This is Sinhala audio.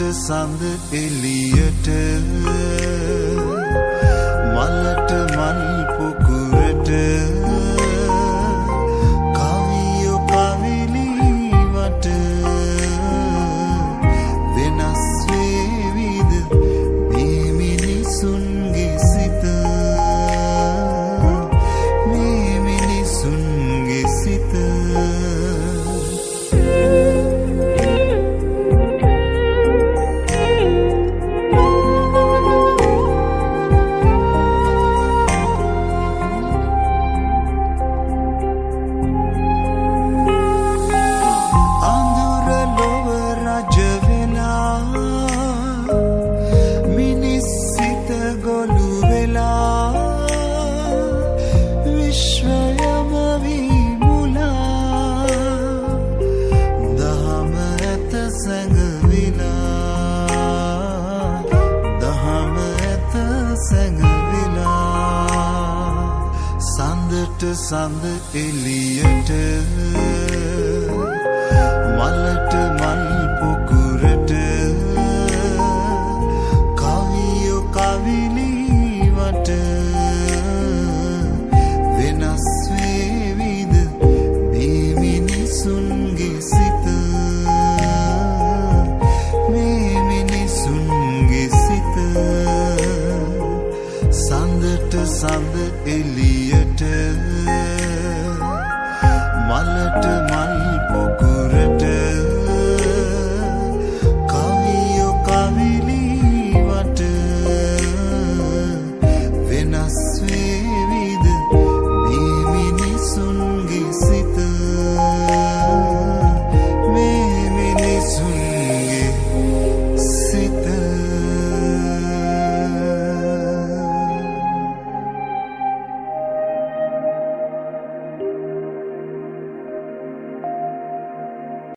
සඳ එළියට මලට මල් පුකුරට කවියෝ කවිලිවට වෙනස් වේවිද මේ මිනිසුන්ගේ සිත මේ මිනිසුන්ගේ සිත සඳ එළියට මලට මල් පුකුරට කවියෝ කවිලිවට වෙනස් වේවිද මේ මිනිසුන්ගේ සිත මේ මිනිසුන්ගේ සිත සඳට සඳ එළියට